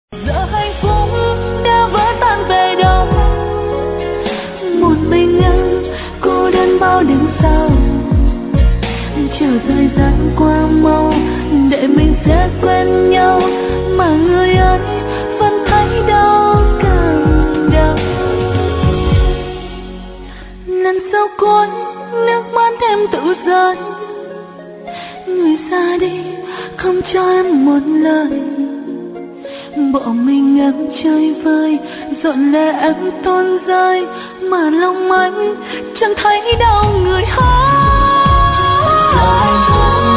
Giờ hạnh phúc đã vỡ tan về đâu, một mình em cô đơn bao đêm sau. Chờ thời gian qua mau để mình sẽ quen nhau, mà người ấy vẫn thấy đau càng đau. Lần sau cuối nước mắt em tự rơi, người ra đi không cho em một lời. Bỏ mình em chơi vơi, dọn lệ em tuôn rơi, mà lòng anh chẳng thấy đau người hết.